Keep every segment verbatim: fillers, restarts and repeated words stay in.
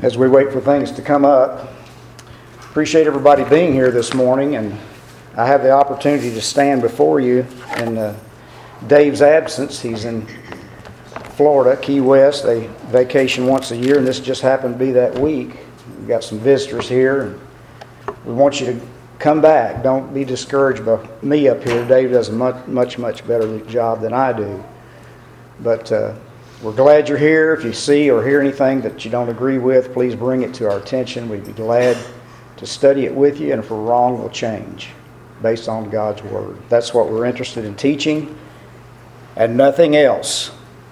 as we wait for things to come up. Appreciate everybody being here this morning, and I have the opportunity to stand before you in uh, Dave's absence. He's in Florida, Key West. They vacation once a year, and this just happened to be that week. We've got some visitors here, and we want you to come back. Don't be discouraged by me up here. Dave does a much, much, much better job than I do. But uh, we're glad you're here. If you see or hear anything that you don't agree with, please bring it to our attention. We'd be glad to study it with you, and if we're wrong, we'll change based on God's Word. That's what we're interested in teaching, and nothing else.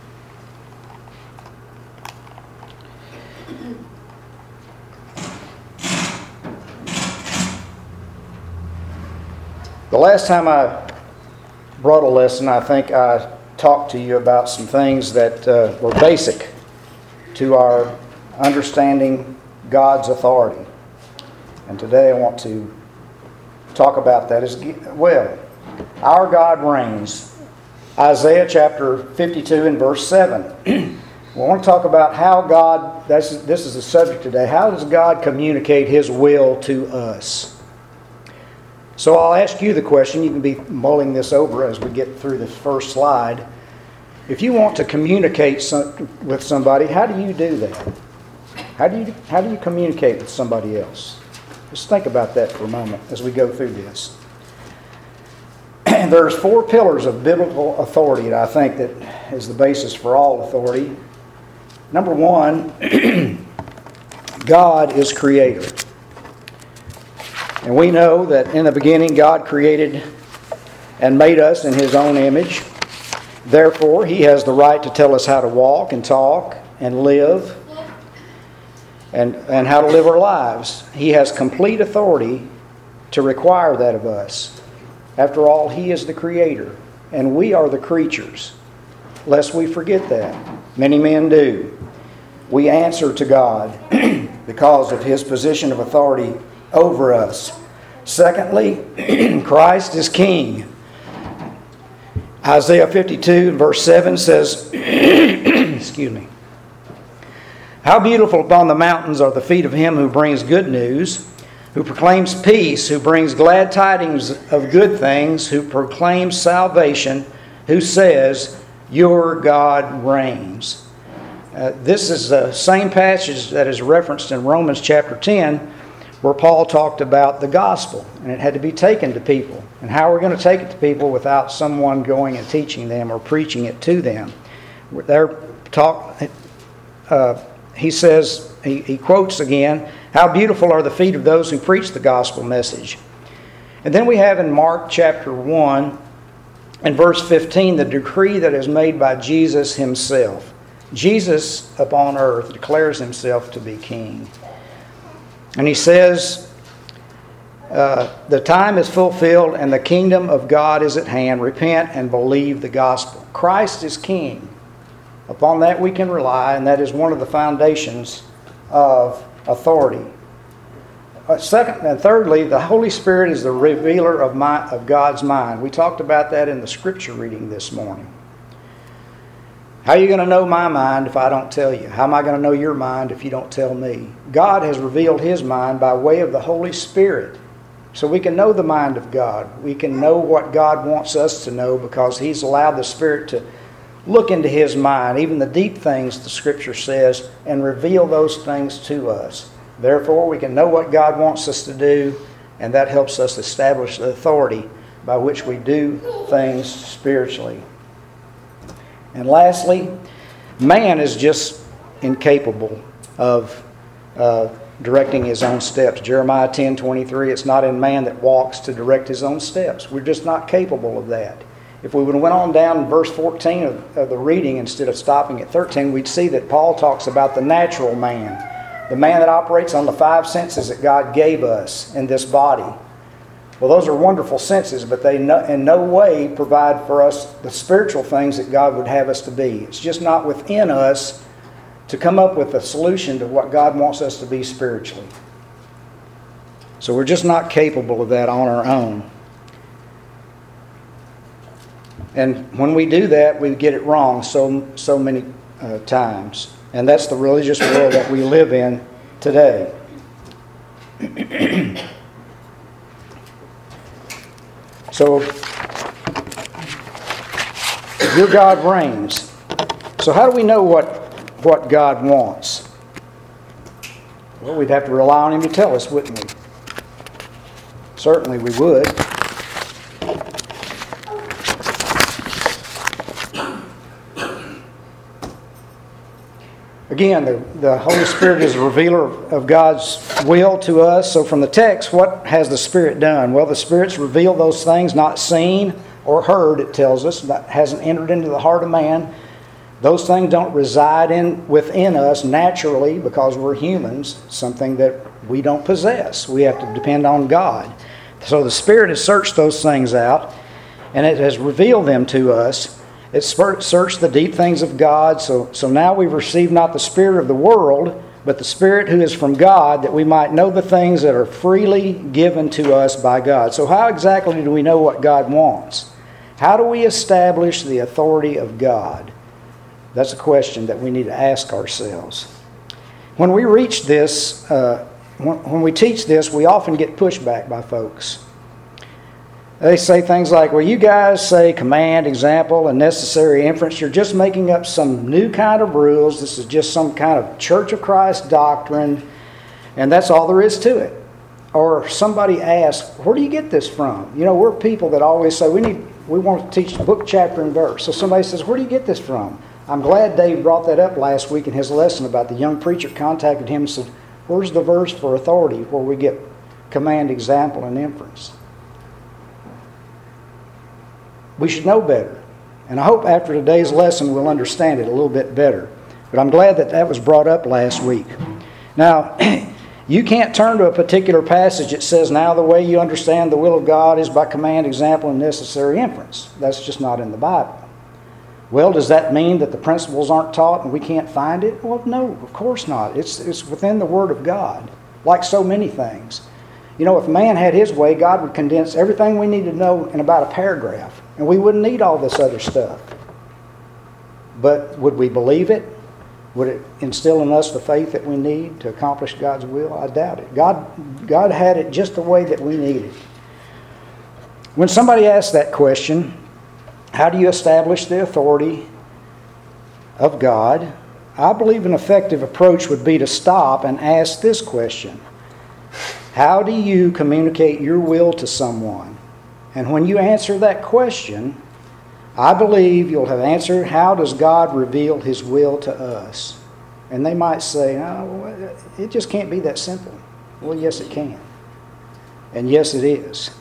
The last time I brought a lesson, I think I talked to you about some things that uh, were basic to our understanding God's authority. And today I want to talk about that as well. Our God reigns. Isaiah chapter fifty-two and verse seven. We want to talk about how God, this is, this is the subject today, how does God communicate His will to us? So I'll ask you the question. You can be mulling this over as we get through the first slide. If you want to communicate some, with somebody, how do you do that? How do you how do you communicate with somebody else? Just think about that for a moment as we go through this. And there's four pillars of biblical authority that I think that is the basis for all authority. Number one, God is creator. And we know that in the beginning God created and made us in His own image. Therefore, He has the right to tell us how to walk and talk and live and, and how to live our lives. He has complete authority to require that of us. After all, He is the Creator, and we are the creatures, lest we forget that. Many men do. We answer to God because of His position of authority over us. Secondly, Christ is King. Isaiah fifty-two verse seven says, excuse me, how beautiful upon the mountains are the feet of him who brings good news, who proclaims peace, who brings glad tidings of good things, who proclaims salvation, who says, your God reigns. Uh, this is the same passage that is referenced in Romans chapter ten, where Paul talked about the gospel, and it had to be taken to people. And how we're going to take it to people without someone going and teaching them or preaching it to them. They're talk, uh, he says, he, he quotes again, how beautiful are the feet of those who preach the gospel message. And then we have in Mark chapter one and verse fifteen, the decree that is made by Jesus Himself. Jesus upon earth declares Himself to be King. And He says, uh, the time is fulfilled and the kingdom of God is at hand. Repent and believe the gospel. Christ is King. Upon that we can rely, and that is one of the foundations of authority. Uh, second and thirdly, the Holy Spirit is the revealer of, my, of God's mind. We talked about that in the scripture reading this morning. How are you going to know my mind if I don't tell you? How am I going to know your mind if you don't tell me? God has revealed His mind by way of the Holy Spirit. So we can know the mind of God. We can know what God wants us to know because He's allowed the Spirit to look into His mind, even the deep things the Scripture says, and reveal those things to us. Therefore, we can know what God wants us to do, and that helps us establish the authority by which we do things spiritually. And lastly, man is just incapable of uh, directing his own steps. Jeremiah ten twenty-three, it's not in man that walks to direct his own steps. We're just not capable of that. If we would have went on down in verse fourteen of, of the reading instead of stopping at thirteen, we'd see that Paul talks about the natural man, the man that operates on the five senses that God gave us in this body. Well, those are wonderful senses, but they no, in no way provide for us the spiritual things that God would have us to be. It's just not within us to come up with a solution to what God wants us to be spiritually. So we're just not capable of that on our own. And when we do that, we get it wrong so so many uh, times. And that's the religious world that we live in today. So, your God reigns. So how do we know what, what God wants? Well, we'd have to rely on Him to tell us, wouldn't we? Certainly we would. Again, the, the Holy Spirit is a revealer of God's will to us. So from the text, what has the Spirit done? Well, the Spirit's revealed those things not seen or heard, it tells us, that hasn't entered into the heart of man. Those things don't reside in within us naturally because we're humans, something that we don't possess. We have to depend on God. So the Spirit has searched those things out, and it has revealed them to us. It's searched the deep things of God. So, so now we've received not the spirit of the world, but the Spirit who is from God, that we might know the things that are freely given to us by God. So how exactly do we know what God wants? How do we establish the authority of God? That's a question that we need to ask ourselves. When we reach this, uh, when, when we teach this, we often get pushback by folks. They say things like, well, you guys say command, example, and necessary inference. You're just making up some new kind of rules. This is just some kind of Church of Christ doctrine, and that's all there is to it. Or somebody asks, where do you get this from? You know, we're people that always say, we need, we want to teach book, chapter, and verse. So somebody says, where do you get this from? I'm glad Dave brought that up last week in his lesson about the young preacher contacted him and said, where's the verse for authority where we get command, example, and inference? We should know better. And I hope after today's lesson we'll understand it a little bit better. But I'm glad that that was brought up last week. Now, you can't turn to a particular passage that says, now the way you understand the will of God is by command, example, and necessary inference. That's just not in the Bible. Well, does that mean that the principles aren't taught and we can't find it? Well, no, of course not. It's, it's within the Word of God, like so many things. You know, if man had his way, God would condense everything we need to know in about a paragraph, and we wouldn't need all this other stuff. But would we believe it? Would it instill in us the faith that we need to accomplish God's will? I doubt it. God, God had it just the way that we need it. When somebody asks that question, how do you establish the authority of God? I believe an effective approach would be to stop and ask this question. How do you communicate your will to someone? And when you answer that question, I believe you'll have answered, how does God reveal His will to us? And they might say, oh, it just can't be that simple. Well, yes, it can. And yes, it is.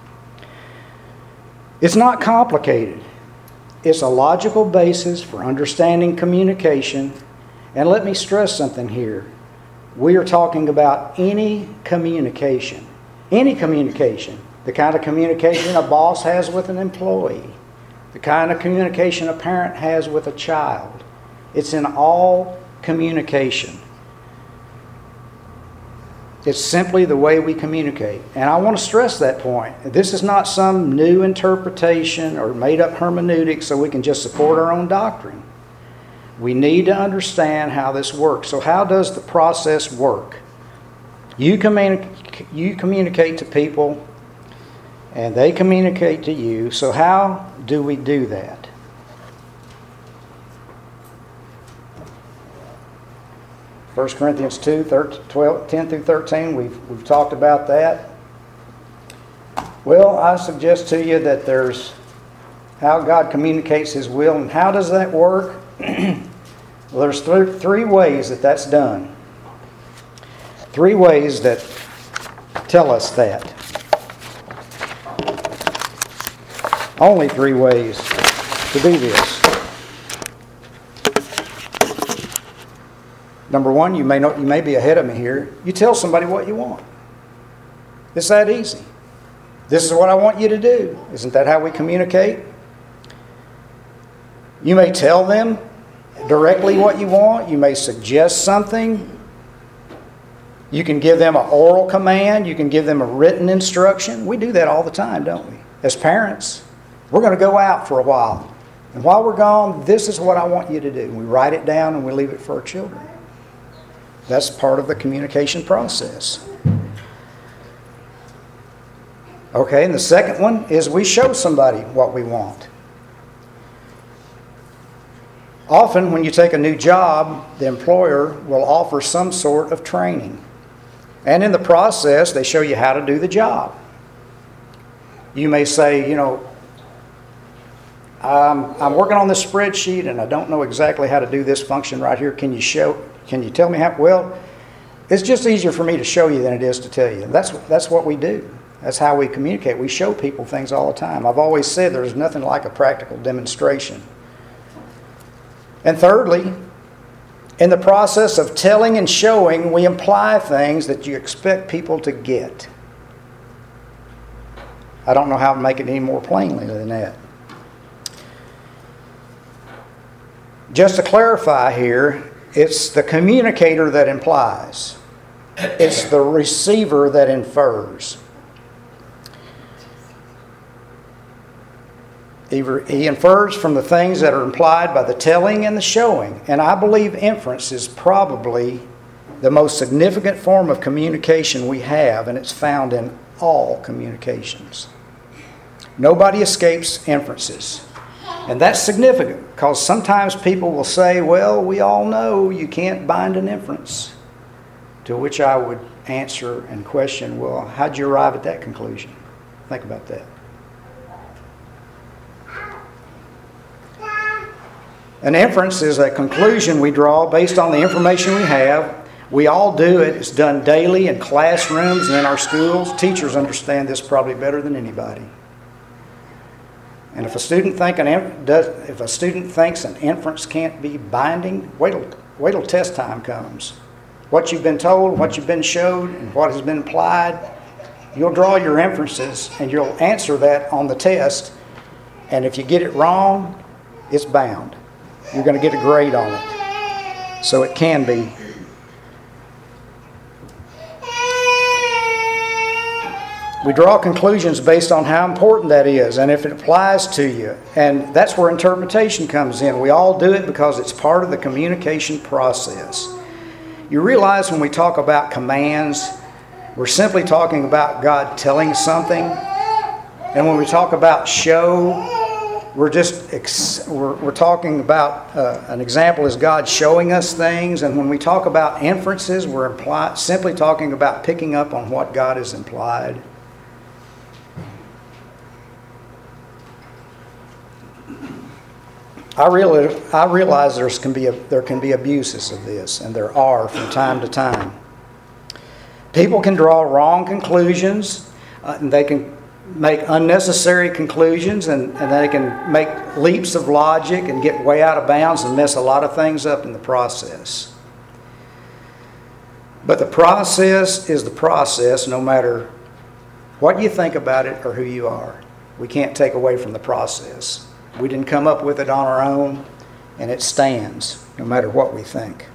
It's not complicated. It's a logical basis for understanding communication. And let me stress something here. We are talking about any communication. Any communication. The kind of communication a boss has with an employee. The kind of communication a parent has with a child. It's in all communication. It's simply the way we communicate. And I want to stress that point. This is not some new interpretation or made-up hermeneutic so we can just support our own doctrine. We need to understand how this works. So how does the process work? You, communi- you communicate to people, and they communicate to you. So how do we do that? First Corinthians two, twelve, ten through thirteen, we've, we've talked about that. Well, I suggest to you that there's how God communicates His will. And how does that work? Well, there's th- three ways that that's done. Three ways that tell us that. Only three ways to do this. Number one, you may not, you may be ahead of me here. You tell somebody what you want. It's that easy. This is what I want you to do. Isn't that how we communicate? You may tell them directly what you want. You may suggest something. You can give them an oral command. You can give them a written instruction. We do that all the time, don't we? As parents, we're going to go out for a while. And while we're gone, this is what I want you to do. We write it down and we leave it for our children. That's part of the communication process. Okay, and the second one is we show somebody what we want. Often when you take a new job, the employer will offer some sort of training. And in the process, they show you how to do the job. You may say, you know, I'm, I'm working on this spreadsheet and I don't know exactly how to do this function right here. Can you show, can you tell me how? Well, it's just easier for me to show you than it is to tell you. That's, that's what we do. That's how we communicate. We show people things all the time. I've always said there's nothing like a practical demonstration. And thirdly, in the process of telling and showing, we imply things that you expect people to get. I don't know how to make it any more plainly than that. Just to clarify here, it's the communicator that implies. It's the receiver that infers. He infers from the things that are implied by the telling and the showing. And I believe inference is probably the most significant form of communication we have, and it's found in all communications. Nobody escapes inferences. And that's significant because sometimes people will say, well, we all know you can't bind an inference. To which I would answer and question, well, how'd you arrive at that conclusion? Think about that. An inference is a conclusion we draw based on the information we have. We all do it. It's done daily in classrooms and in our schools. Teachers understand this probably better than anybody. And if a student think an does, if a student thinks an inference can't be binding, wait till, wait till test time comes. What you've been told, what you've been showed, and what has been implied, you'll draw your inferences and you'll answer that on the test. And if you get it wrong, it's bound. You're going to get a grade on it. So it can be. We draw conclusions based on how important that is and if it applies to you. And that's where interpretation comes in. We all do it because it's part of the communication process. You realize when we talk about commands, we're simply talking about God telling something. And when we talk about show, We're just ex- we're, we're talking about uh, an example is God showing us things, and when we talk about inferences, we're imply- simply talking about picking up on what God has implied. I really I realize there's can be a, there can be abuses of this, and there are from time to time. People can draw wrong conclusions, uh, and they can make unnecessary conclusions, and, and they can make leaps of logic and get way out of bounds and mess a lot of things up in the process. But the process is the process no matter what you think about it or who you are. We can't take away from the process. We didn't come up with it on our own, and it stands no matter what we think.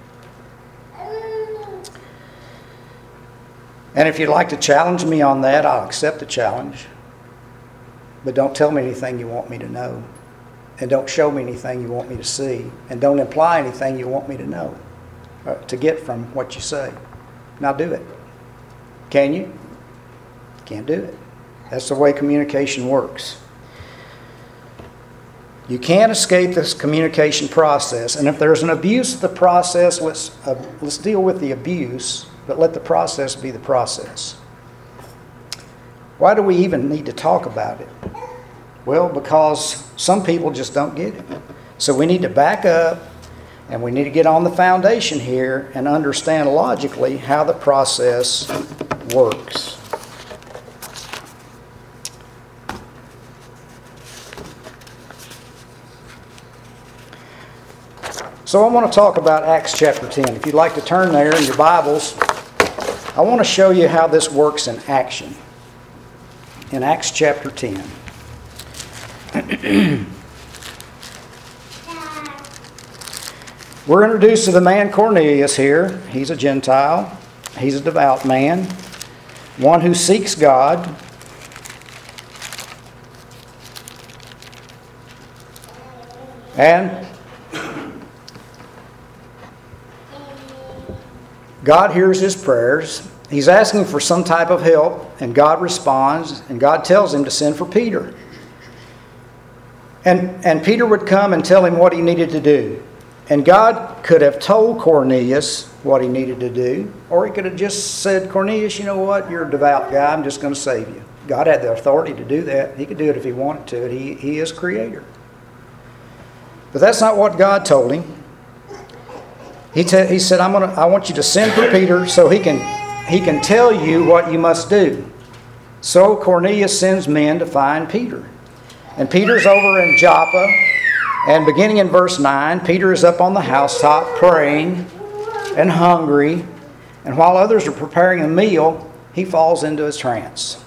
And if you'd like to challenge me on that, I'll accept the challenge. But don't tell me anything you want me to know. And don't show me anything you want me to see. And don't imply anything you want me to know, uh, to get from what you say. Now do it. Can you? Can't do it. That's the way communication works. You can't escape this communication process. And if there's an abuse of the process, let's, uh, let's deal with the abuse, but let the process be the process. Why do we even need to talk about it? Well, because some people just don't get it. So we need to back up and we need to get on the foundation here and understand logically how the process works. So I want to talk about Acts chapter ten. If you'd like to turn there in your Bibles, I want to show you how this works in action. In Acts chapter ten. We're introduced to the man Cornelius here. He's a Gentile. He's a devout man. One who seeks God. And God hears his prayers. He's asking for some type of help, and God responds, and God tells him to send for Peter. And, and Peter would come and tell him what he needed to do. And God could have told Cornelius what he needed to do, or he could have just said, Cornelius, you know what? You're a devout guy. I'm just going to save you. God had the authority to do that. He could do it if he wanted to. He, he is creator. But that's not what God told him. He, te- he said, I'm gonna, I want you to send for Peter so he can, he can tell you what you must do. So Cornelius sends men to find Peter. And Peter's over in Joppa. And beginning in verse nine, Peter is up on the housetop praying and hungry. And while others are preparing a meal, he falls into a trance.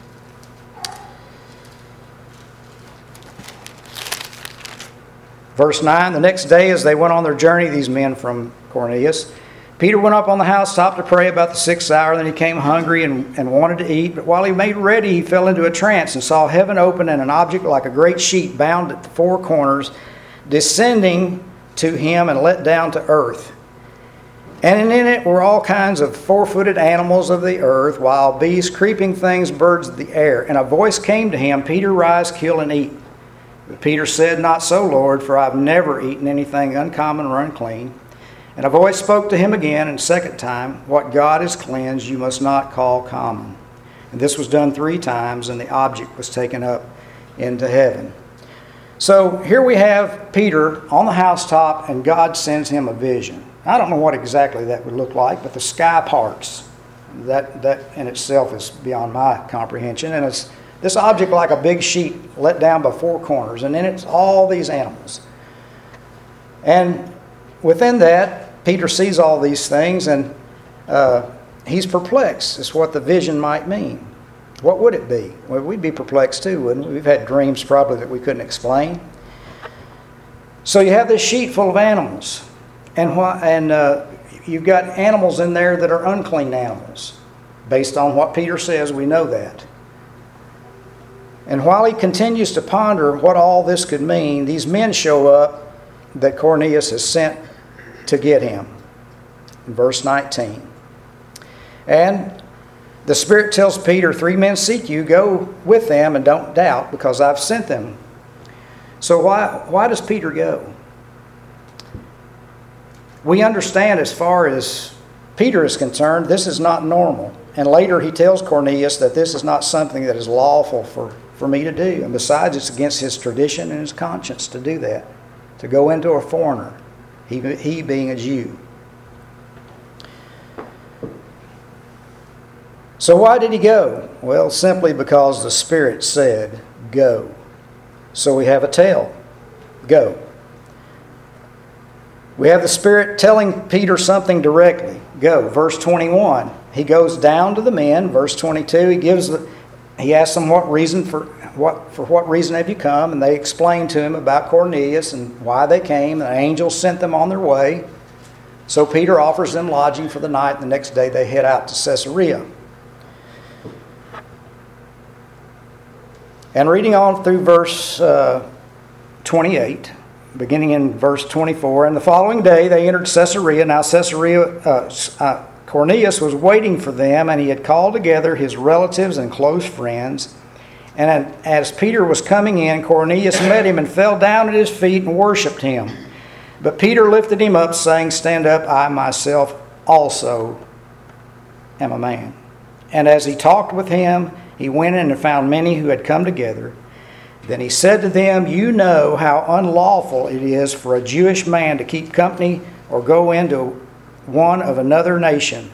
Verse nine, the next day as they went on their journey, these men from Cornelius, Peter went up on the housetop to pray about the sixth hour. Then he came hungry and, and wanted to eat. But while he made ready, he fell into a trance and saw heaven open and an object like a great sheet bound at the four corners, descending to him and let down to earth. And in it were all kinds of four-footed animals of the earth, wild beasts, creeping things, birds of the air. And a voice came to him, Peter, rise, kill, and eat. But Peter said, not so, Lord, for I have never eaten anything uncommon or unclean. And a voice spoke to him again, and second time, what God has cleansed, you must not call common. And this was done three times, and the object was taken up into heaven. So here we have Peter on the housetop, and God sends him a vision. I don't know what exactly that would look like, but the sky parts. That, that in itself is beyond my comprehension. And it's this object like a big sheet let down by four corners, and in it's all these animals. And within that, Peter sees all these things, and uh, he's perplexed as what the vision might mean. What would it be? Well, we'd be perplexed too, wouldn't we? We've had dreams probably that we couldn't explain. So you have this sheet full of animals, and why, and uh, you've got animals in there that are unclean animals. Based on what Peter says, we know that. And while he continues to ponder what all this could mean, these men show up that Cornelius has sent to get him. In verse nineteen. And the Spirit tells Peter, three men seek you, go with them and don't doubt, because I've sent them. So why, why does Peter go? We understand as far as Peter is concerned, this is not normal. And later he tells Cornelius that this is not something that is lawful for, for me to do. And besides, it's against his tradition and his conscience to do that, to go into a foreigner, he, he being a Jew. So why did he go? Well, simply because the Spirit said, go. So we have a tell, go. We have the Spirit telling Peter something directly, go. Verse twenty-one, he goes down to the men. Verse twenty-two, he gives the, he asks them what reason for what for what reason have you come, and they explain to him about Cornelius and why they came. The angel sent them on their way. So Peter offers them lodging for the night, and the next day they head out to Caesarea. And reading on through verse uh, twenty-eight, beginning in verse twenty-four, and the following day they entered Caesarea. Now Caesarea, uh, uh, Cornelius was waiting for them, and he had called together his relatives and close friends. And as Peter was coming in, Cornelius met him and fell down at his feet and worshipped him. But Peter lifted him up, saying, stand up, I myself also am a man. And as he talked with him, he went in and found many who had come together. Then he said to them, you know how unlawful it is for a Jewish man to keep company or go into one of another nation.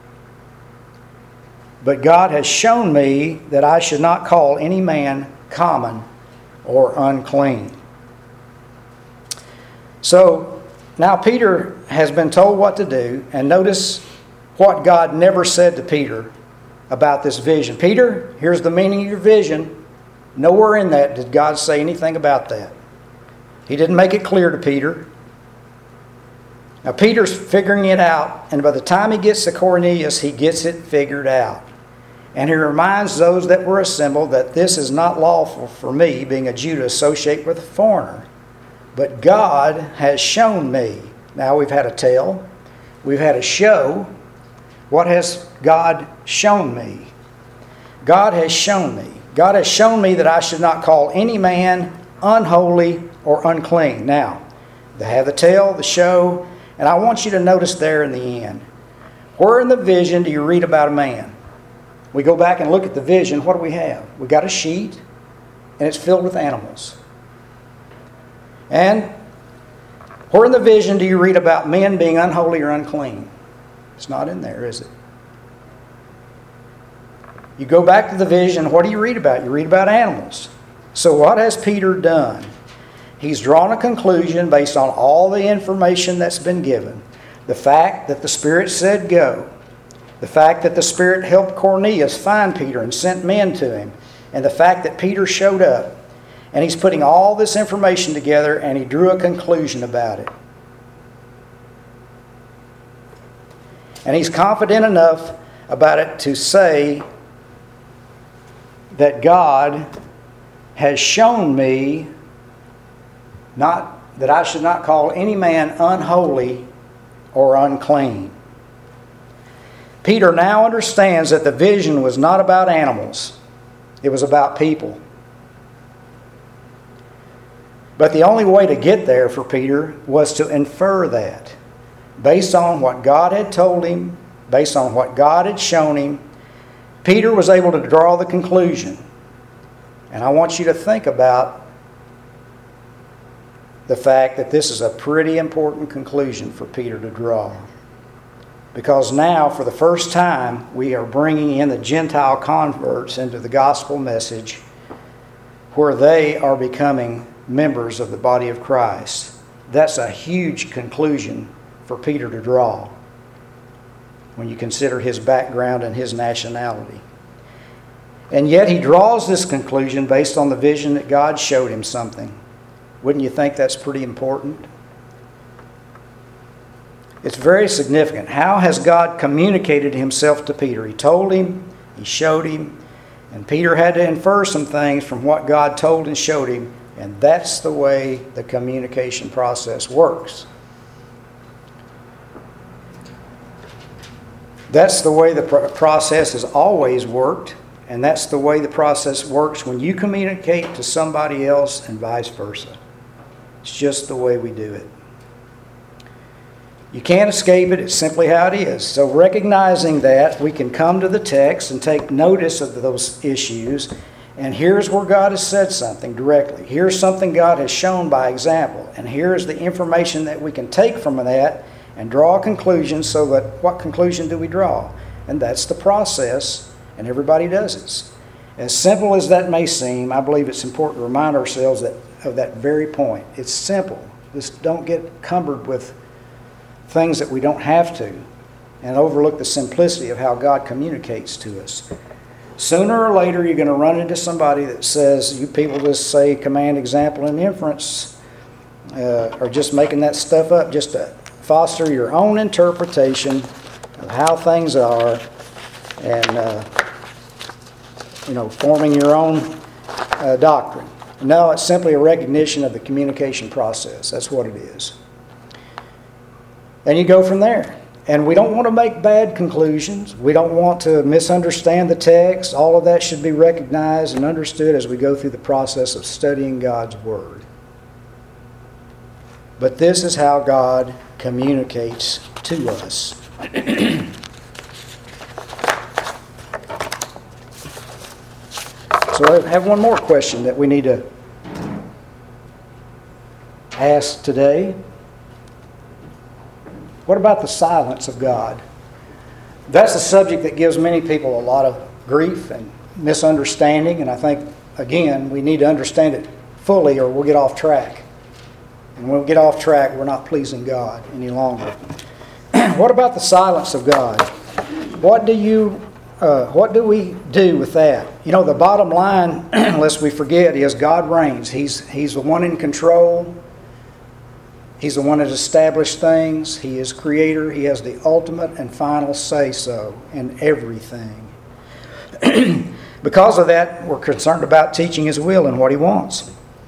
But God has shown me that I should not call any man common or unclean. So now Peter has been told what to do, and notice what God never said to Peter about this vision. Peter, here's the meaning of your vision. Nowhere in that did God say anything about that. He didn't make it clear to Peter. Now Peter's figuring it out, and by the time he gets to Cornelius, he gets it figured out. And he reminds those that were assembled that this is not lawful for me, being a Jew, to associate with a foreigner. But God has shown me. Now we've had a tell, we've had a show, What has God shown me? God has shown me. God has shown me that I should not call any man unholy or unclean. Now, they have the tell, the show, and I want you to notice there in the end. Where in the vision do you read about a man? We go back and look at the vision. What do we have? We got a sheet, and it's filled with animals. And where in the vision do you read about men being unholy or unclean? It's not in there, is it? You go back to the vision, what do you read about? You read about animals. So what has Peter done? He's drawn a conclusion based on all the information that's been given. The fact that the Spirit said go. The fact that the Spirit helped Cornelius find Peter and sent men to him. And the fact that Peter showed up. And he's putting all this information together and he drew a conclusion about it. And he's confident enough about it to say that God has shown me not that I should not call any man unholy or unclean. Peter now understands that the vision was not about animals. It was about people. But the only way to get there for Peter was to infer that. Based on what God had told him, based on what God had shown him, Peter was able to draw the conclusion. And I want you to think about the fact that this is a pretty important conclusion for Peter to draw. Because now, for the first time, we are bringing in the Gentile converts into the gospel message where they are becoming members of the body of Christ. That's a huge conclusion for Peter to draw when you consider his background and his nationality. And yet he draws this conclusion based on the vision that God showed him something. Wouldn't you think that's pretty important? It's very significant. How has God communicated himself to Peter? He told him, he showed him, and Peter had to infer some things from what God told and showed him, and that's the way the communication process works. That's the way the process has always worked, and that's the way the process works when you communicate to somebody else and vice versa. It's just the way we do it. You can't escape it. It's simply how it is. So recognizing that, we can come to the text and take notice of those issues. And here's where God has said something directly. Here's something God has shown by example. And here's the information that we can take from that and draw a conclusion. So that what conclusion do we draw? And that's the process. And everybody does it. As simple as that may seem, I believe it's important to remind ourselves that of that very point. It's simple. Just don't get cumbered with things that we don't have to and overlook the simplicity of how God communicates to us. Sooner or later, you're going to run into somebody that says, you people just say command, example, and inference, uh, are just making that stuff up just to foster your own interpretation of how things are and, uh, you know, forming your own uh, doctrine. No, it's simply a recognition of the communication process. That's what it is. And you go from there. And we don't want to make bad conclusions. We don't want to misunderstand the text. All of that should be recognized and understood as we go through the process of studying God's Word. But this is how God communicates to us. So I have one more question that we need to ask today. What about the silence of God? That's a subject that gives many people a lot of grief and misunderstanding, and I think, again, we need to understand it fully or we'll get off track. And when we get off track, we're not pleasing God any longer. What about the silence of God? What do you, uh, what do we do with that? You know, the bottom line, lest we forget, is God reigns. He's, he's the one in control. He's the one that established things. He is creator. He has the ultimate and final say-so in everything. Because of that, we're concerned about teaching His will and what He wants.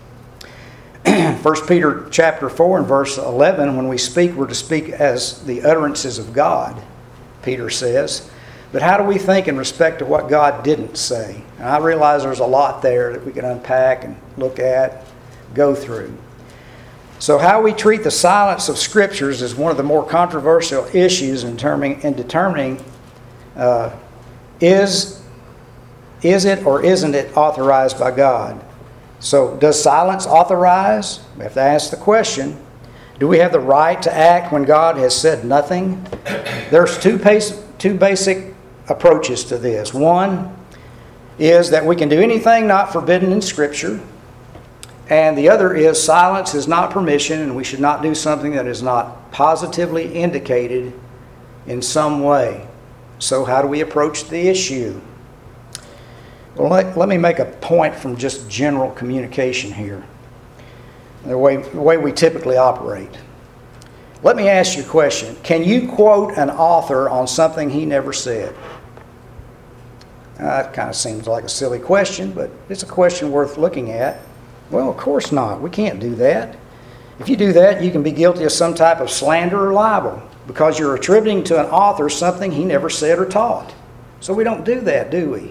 First Peter chapter four and verse eleven, when we speak, we're to speak as the utterances of God. Peter says. But how do we think in respect to what God didn't say? And I realize there's a lot there that we can unpack and look at, go through. So how we treat the silence of Scriptures is one of the more controversial issues in determining, in determining uh, is, is it or isn't it authorized by God? So does silence authorize? We have to ask the question. Do we have the right to act when God has said nothing? There's two, pace, two basic approaches to this. One is that we can do anything not forbidden in Scripture. And the other is silence is not permission, and we should not do something that is not positively indicated in some way. So how do we approach the issue? Well, let, let me make a point from just general communication here, the way, the way we typically operate. Let me ask you a question. Can you quote an author on something he never said? Uh, that kind of seems like a silly question, but it's a question worth looking at. Well, of course not. We can't do that. If you do that, you can be guilty of some type of slander or libel because you're attributing to an author something he never said or taught. So we don't do that, do we?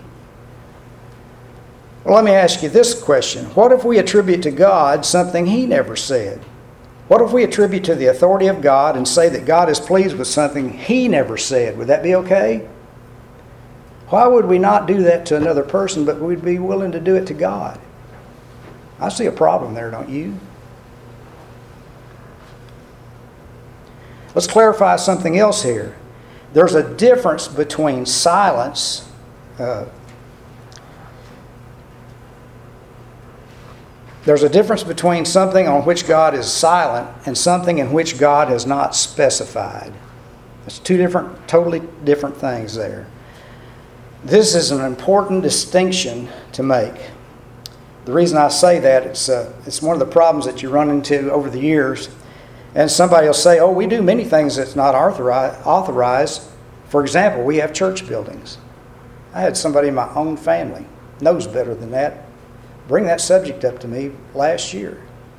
Well, let me ask you this question. What if we attribute to God something He never said? What if we attribute to the authority of God and say that God is pleased with something He never said? Would that be okay? Why would we not do that to another person, but we'd be willing to do it to God? I see a problem there, don't you? Let's clarify something else here. There's a difference between silence uh, There's a difference between something on which God is silent and something in which God has not specified. It's two different, totally different things there. This is an important distinction to make. The reason I say that, it's, uh, it's one of the problems that you run into over the years. And somebody will say, oh, we do many things that's not authorized. For example, we have church buildings. I had somebody in my own family, knows better than that, bring that subject up to me last year.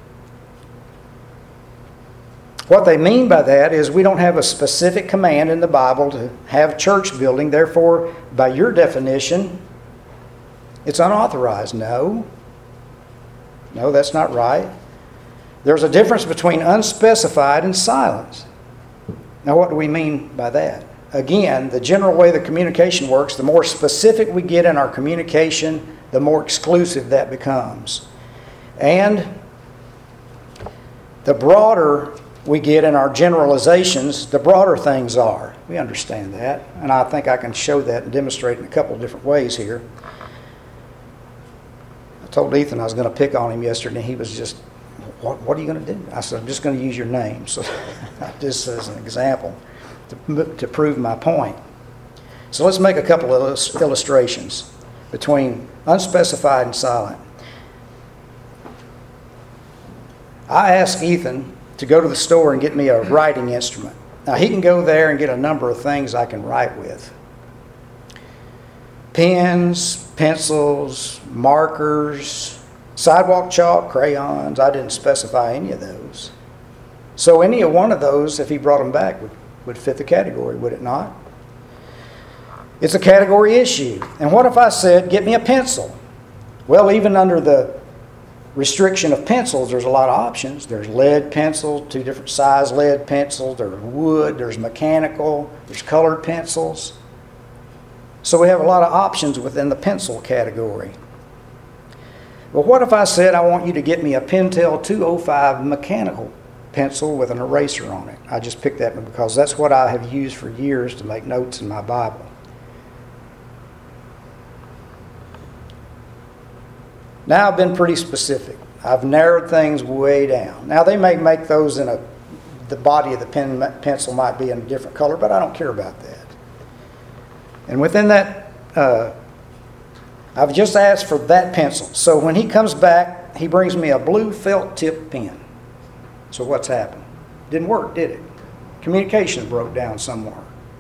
What they mean by that is we don't have a specific command in the Bible to have church building. Therefore, by your definition, it's unauthorized. No. No, that's not right. There's a difference between unspecified and silence. Now, what do we mean by that? Again, the general way the communication works, the more specific we get in our communication, the more exclusive that becomes. And the broader we get in our generalizations, the broader things are. We understand that. And I think I can show that and demonstrate in a couple of different ways here. I told Ethan I was going to pick on him yesterday, and he was just, what, what are you going to do? I said, I'm just going to use your name. So just as an example to, to prove my point. So let's make a couple of illustrations between unspecified and silent. I asked Ethan to go to the store and get me a writing instrument. Now, he can go there and get a number of things I can write with. Pens, pencils, markers, sidewalk chalk, crayons. I didn't specify any of those. So any of one of those, if he brought them back, would, would fit the category, would it not? It's a category issue. And what if I said, get me a pencil? Well, even under the restriction of pencils, there's a lot of options. There's lead pencils, two different size lead pencils. There's wood, there's mechanical, there's colored pencils. So we have a lot of options within the pencil category. Well, what if I said, I want you to get me a Pentel two oh five mechanical pencil with an eraser on it? I just picked that because that's what I have used for years to make notes in my Bible. Now I've been pretty specific. I've narrowed things way down. Now they may make those in a, the body of the pen pencil might be in a different color, but I don't care about that. And within that, uh, I've just asked for that pencil. So when he comes back, he brings me a blue felt tip pen. So what's happened? Didn't work, did it? Communication broke down somewhere.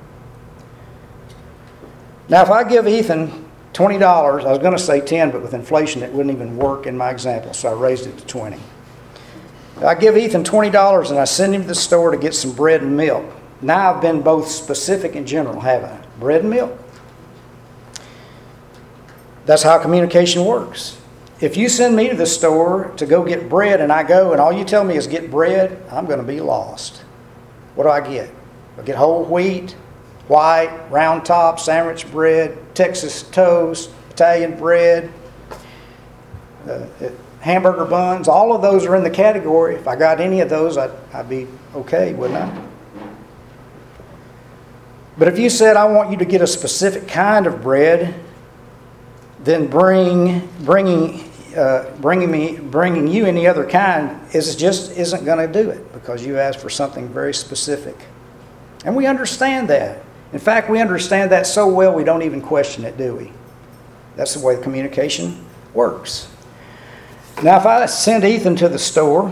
Now if I give Ethan twenty dollars, I was going to say ten, but with inflation it wouldn't even work in my example, so I raised it to twenty. I give Ethan twenty dollars and I send him to the store to get some bread and milk. Now I've been both specific and general, haven't I? Bread and milk. That's how communication works. If you send me to the store to go get bread and I go and all you tell me is get bread, I'm going to be lost. What do I get? I get whole wheat, white, round top, sandwich bread, Texas toast, Italian bread, uh, hamburger buns. All of those are in the category. If I got any of those, I'd, I'd be okay, wouldn't I? But if you said, I want you to get a specific kind of bread, then bring bringing uh, bringing me bringing you any other kind is just isn't going to do it, because you asked for something very specific, and we understand that. In fact, we understand that so well we don't even question it, do we? That's the way the communication works. Now, if I send Ethan to the store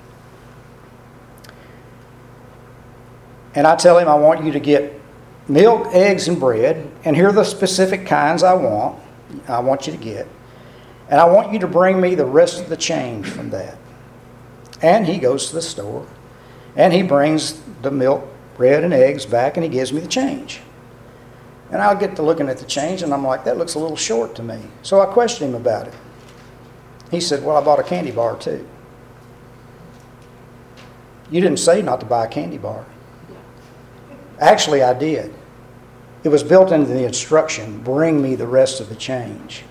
and I tell him I want you to get milk, eggs, and bread, and here are the specific kinds I want. I want you to get. And I want you to bring me the rest of the change from that. And he goes to the store, and he brings the milk, bread, and eggs back, and he gives me the change. And I'll get to looking at the change, and I'm like, that looks a little short to me. So I questioned him about it. He said, well, I bought a candy bar too. You didn't say not to buy a candy bar. Actually, I did. It was built into the instruction, bring me the rest of the change.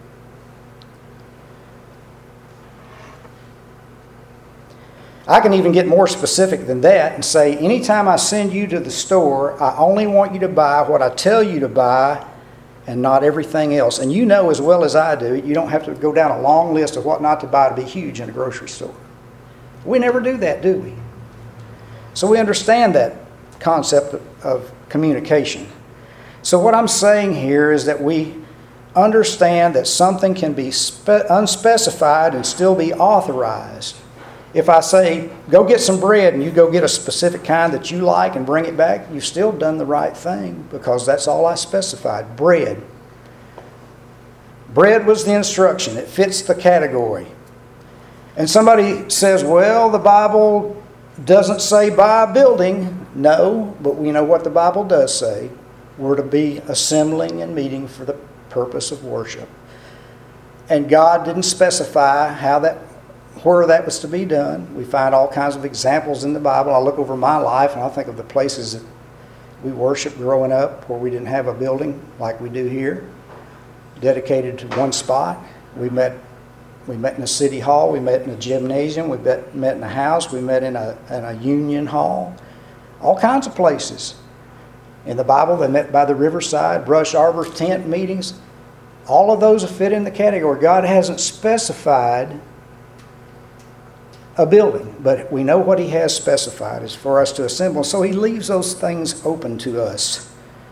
I can even get more specific than that and say, anytime I send you to the store, I only want you to buy what I tell you to buy and not everything else. And you know as well as I do, you don't have to go down a long list of what not to buy to be huge in a grocery store. We never do that, do we? So we understand that concept of, of communication. So what I'm saying here is that we understand that something can be spe- unspecified and still be authorized. If I say, go get some bread, and you go get a specific kind that you like and bring it back, you've still done the right thing, because that's all I specified, bread. Bread was the instruction. It fits the category. And somebody says, well, the Bible doesn't say buy a building. No, but we know what the Bible does say. We're to be assembling and meeting for the purpose of worship. And God didn't specify how that, where that was to be done. We find all kinds of examples in the Bible. I look over my life and I think of the places that we worshiped growing up where we didn't have a building like we do here, dedicated to one spot. We met we met in a city hall. We met in a gymnasium. We met, met in a house. We met in a, in a union hall. All kinds of places. In the Bible, they met by the riverside, brush arbor, tent meetings. All of those fit in the category. God hasn't specified a building, but we know what He has specified is for us to assemble. So He leaves those things open to us.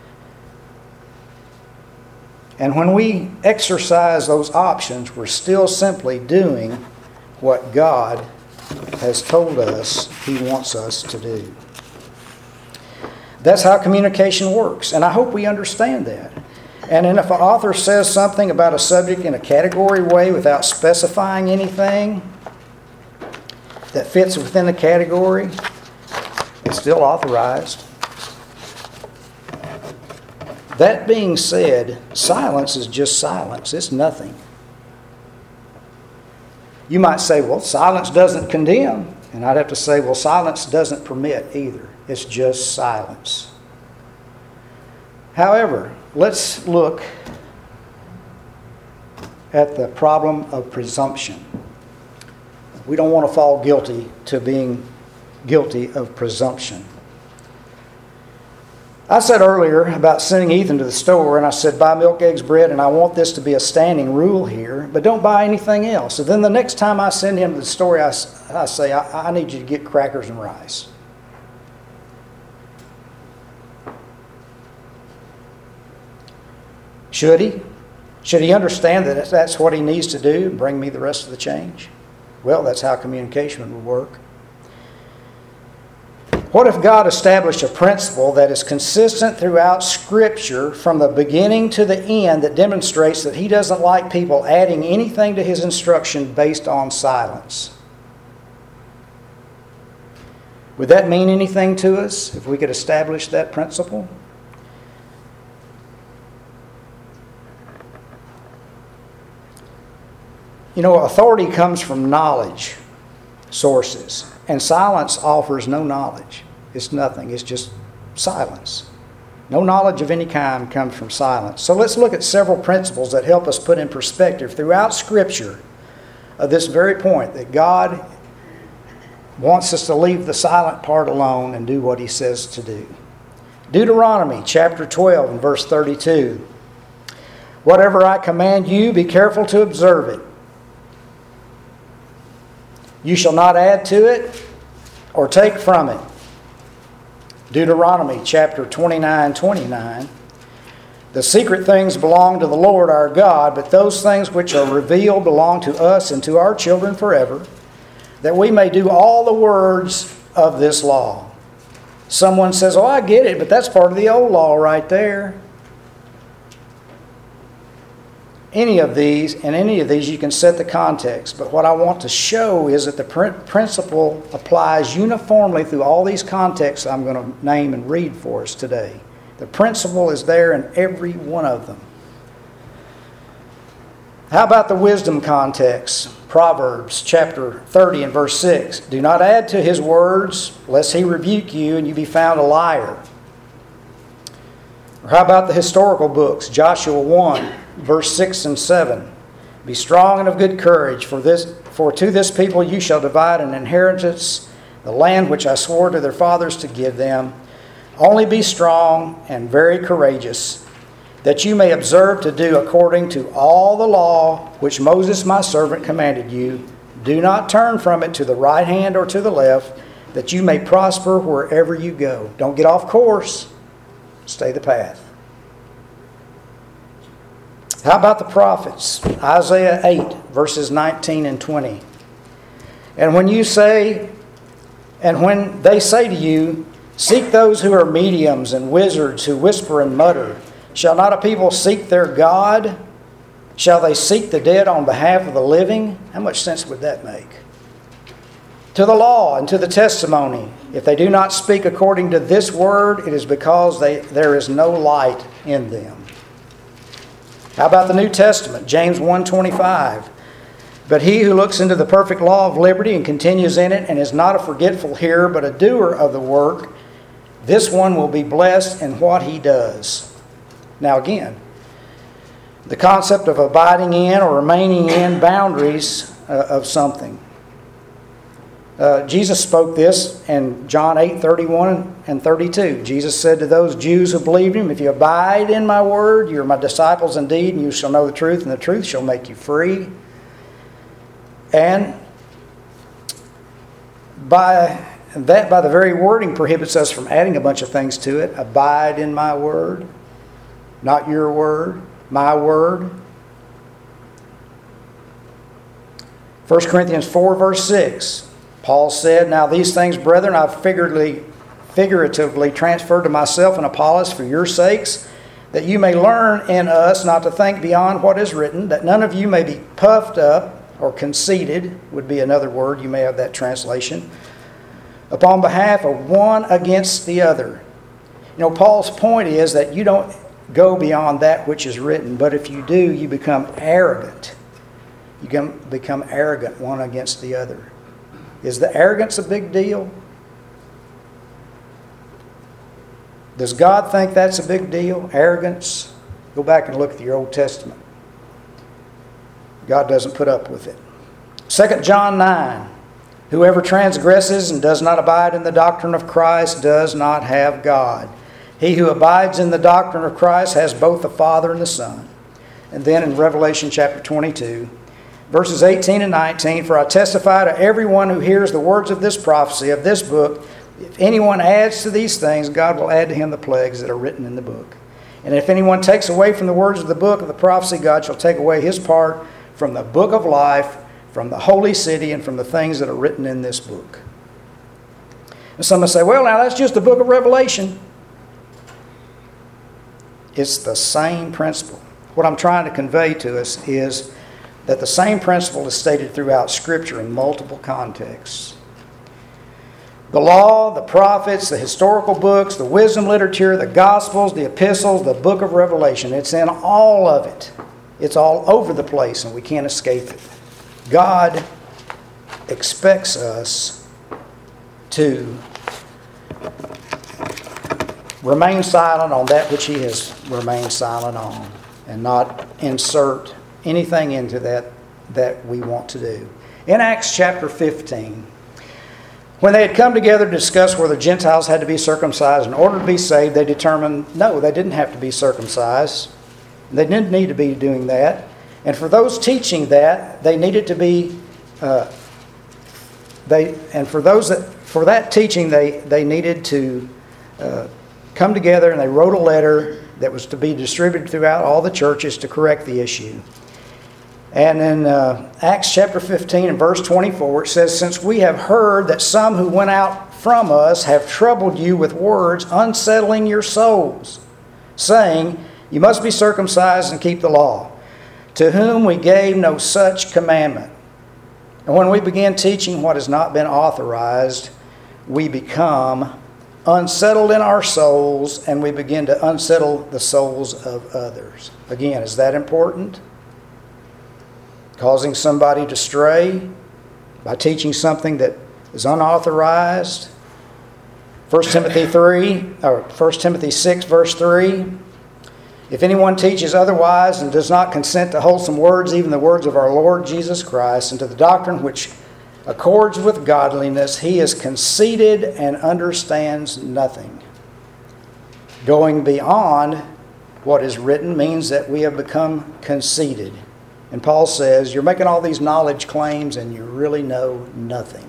And when we exercise those options, we're still simply doing what God has told us He wants us to do. That's how communication works, and I hope we understand that. And then if an author says something about a subject in a category way without specifying anything that fits within the category, it's still authorized. That being said, silence is just silence. It's nothing. You might say, well, silence doesn't condemn. And I'd have to say, well, silence doesn't permit either. It's just silence. However, let's look at the problem of presumption. We don't want to fall guilty to being guilty of presumption. I said earlier about sending Ethan to the store, and I said, buy milk, eggs, bread, and I want this to be a standing rule here, but don't buy anything else. So then the next time I send him to the store, I, I say, I, I need you to get crackers and rice. Should he? Should he understand that that's what he needs to do and bring me the rest of the change? Well, that's how communication would work. What if God established a principle that is consistent throughout Scripture from the beginning to the end that demonstrates that He doesn't like people adding anything to His instruction based on silence? Would that mean anything to us if we could establish that principle? You know, authority comes from knowledge sources, and silence offers no knowledge. It's nothing. It's just silence. No knowledge of any kind comes from silence. So let's look at several principles that help us put in perspective throughout Scripture of this very point, that God wants us to leave the silent part alone and do what He says to do. Deuteronomy chapter twelve and verse thirty-two. Whatever I command you, be careful to observe it. You shall not add to it or take from it. Deuteronomy chapter twenty-nine, twenty-nine. The secret things belong to the Lord our God, but those things which are revealed belong to us and to our children forever, that we may do all the words of this law. Someone says, oh, I get it, but that's part of the old law right there. Any of these, and any of these you can set the context. But what I want to show is that the principle applies uniformly through all these contexts I'm going to name and read for us today. The principle is there in every one of them. How about the wisdom context? Proverbs chapter thirty and verse six. Do not add to his words, lest he rebuke you and you be found a liar. Or how about the historical books? Joshua one, verse six and seven. Be strong and of good courage, for this for to this people you shall divide an inheritance, the land which I swore to their fathers to give them. Only be strong and very courageous, that you may observe to do according to all the law which Moses my servant commanded you. Do not turn from it to the right hand or to the left, that you may prosper wherever you go. Don't get off course. Stay the path. How about the prophets? Isaiah eight, verses nineteen and twenty. And when you say, and when they say to you, seek those who are mediums and wizards who whisper and mutter, shall not a people seek their God? Shall they seek the dead on behalf of the living? How much sense would that make? To the law and to the testimony, if they do not speak according to this word, it is because they, there is no light in them. How about the New Testament? James one twenty-five. But he who looks into the perfect law of liberty and continues in it, and is not a forgetful hearer, but a doer of the work, this one will be blessed in what he does. Now again, the concept of abiding in or remaining in boundaries uh, of something. Uh, Jesus spoke this in John eight, thirty-one and thirty-two. Jesus said to those Jews who believed him, if you abide in my word, you are my disciples indeed, and you shall know the truth, and the truth shall make you free. And by that, by the very wording, prohibits us from adding a bunch of things to it. Abide in my word, not your word, my word. First Corinthians four, verse six. Paul said, now these things, brethren, I've figuratively, figuratively transferred to myself and Apollos for your sakes, that you may learn in us not to think beyond what is written, that none of you may be puffed up, or conceited, would be another word, you may have that translation, upon behalf of one against the other. You know, Paul's point is that you don't go beyond that which is written, but if you do, you become arrogant. You can become arrogant one against the other. Is the arrogance a big deal? Does God think that's a big deal? Arrogance? Go back and look at your Old Testament. God doesn't put up with it. Second John nine. Whoever transgresses and does not abide in the doctrine of Christ does not have God. He who abides in the doctrine of Christ has both the Father and the Son. And then in Revelation chapter twenty-two, verses eighteen and nineteen, for I testify to everyone who hears the words of this prophecy, of this book, if anyone adds to these things, God will add to him the plagues that are written in the book. And if anyone takes away from the words of the book of the prophecy, God shall take away his part from the book of life, from the holy city, and from the things that are written in this book. And some will say, well, now that's just the book of Revelation. It's the same principle. What I'm trying to convey to us is that the same principle is stated throughout Scripture in multiple contexts. The law, the prophets, the historical books, the wisdom literature, the Gospels, the epistles, the book of Revelation. It's in all of it. It's all over the place and we can't escape it. God expects us to remain silent on that which He has remained silent on and not insert anything into that that we want to do. In Acts chapter fifteen, when they had come together to discuss whether Gentiles had to be circumcised in order to be saved, they determined no, they didn't have to be circumcised. They didn't need to be doing that. And for those teaching that, they needed to be, uh, they and for those that for that teaching, they they needed to uh, come together, and they wrote a letter that was to be distributed throughout all the churches to correct the issue. And in uh, Acts chapter fifteen and verse twenty-four, it says, "Since we have heard that some who went out from us have troubled you with words, unsettling your souls, saying, 'You must be circumcised and keep the law,' to whom we gave no such commandment." And when we begin teaching what has not been authorized, we become unsettled in our souls, and we begin to unsettle the souls of others. Again, is that important? Causing somebody to stray by teaching something that is unauthorized. First Timothy three, or First Timothy six, verse three. "If anyone teaches otherwise and does not consent to wholesome words, even the words of our Lord Jesus Christ, and to the doctrine which accords with godliness, he is conceited and understands nothing." Going beyond what is written means that we have become conceited. And Paul says, you're making all these knowledge claims and you really know nothing.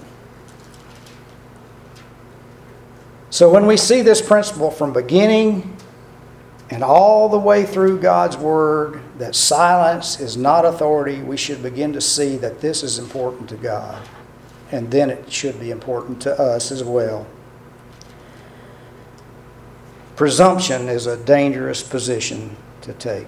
So when we see this principle from beginning and all the way through God's Word, that silence is not authority, we should begin to see that this is important to God. And then it should be important to us as well. Presumption is a dangerous position to take.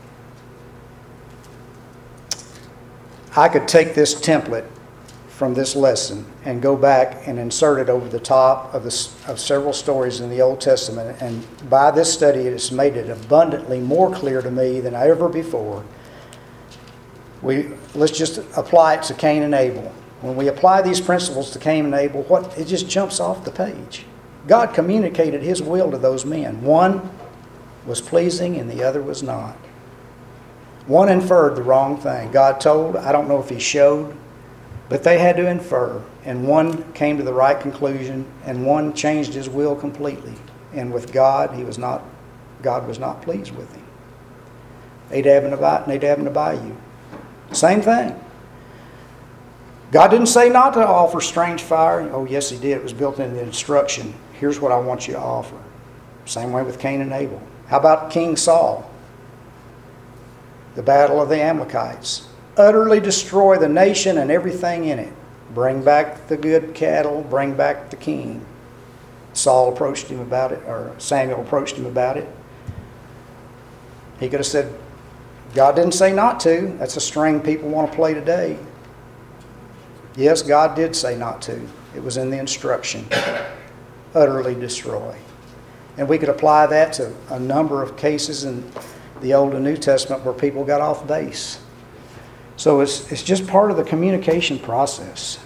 I could take this template from this lesson and go back and insert it over the top of, the, of several stories in the Old Testament. And by this study, it has made it abundantly more clear to me than ever before. We, let's just apply it to Cain and Abel. When we apply these principles to Cain and Abel, what it just jumps off the page. God communicated His will to those men. One was pleasing and the other was not. One inferred the wrong thing. God told, I don't know if He showed, but they had to infer. And one came to the right conclusion, and one changed his will completely. And with God, he was not. God was not pleased with him. Nadab and Abihu. Same thing. God didn't say not to offer strange fire. Oh, yes, He did. It was built into the instruction. Here's what I want you to offer. Same way with Cain and Abel. How about King Saul? The battle of the Amalekites. Utterly destroy the nation and everything in it. Bring back the good cattle. Bring back the king. Saul approached him about it, or Samuel approached him about it. He could have said, God didn't say not to. That's a string people want to play today. Yes, God did say not to. It was in the instruction. Utterly destroy. And we could apply that to a number of cases in the Old and New Testament where people got off base. So it's, it's just part of the communication process.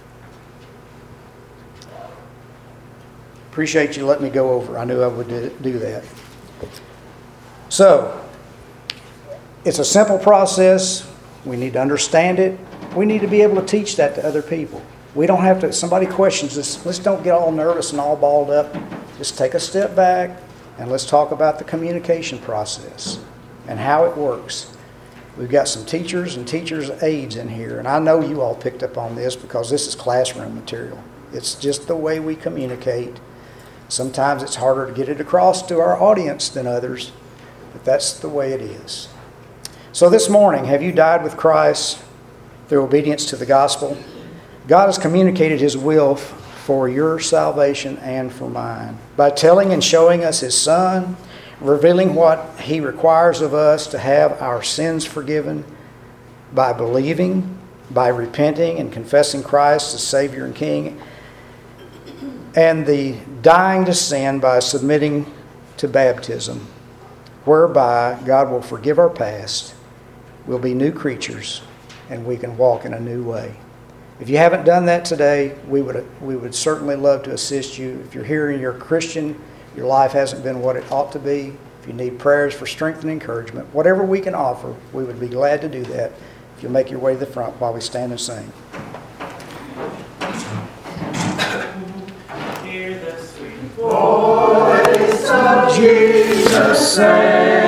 Appreciate you letting me go over. I knew I would do that. So, it's a simple process. We need to understand it. We need to be able to teach that to other people. We don't have to, somebody questions us, let's don't get all nervous and all balled up. Just take a step back and let's talk about the communication process and how it works. We've got some teachers and teachers' aides in here, and I know you all picked up on this because this is classroom material. It's just the way we communicate. Sometimes it's harder to get it across to our audience than others, but that's the way it is. So this morning, have you died with Christ through obedience to the gospel? God has communicated His will for your salvation and for mine by telling and showing us His Son, revealing what He requires of us to have our sins forgiven, by believing, by repenting and confessing Christ as Savior and King, and the dying to sin by submitting to baptism, whereby God will forgive our past, we'll be new creatures, and we can walk in a new way. If you haven't done that today, we would we would certainly love to assist you. If you're here and you're a Christian, your life hasn't been what it ought to be, if you need prayers for strength and encouragement, whatever we can offer, we would be glad to do that if you'll make your way to the front while we stand and sing. Hear the sweet voice of Jesus say,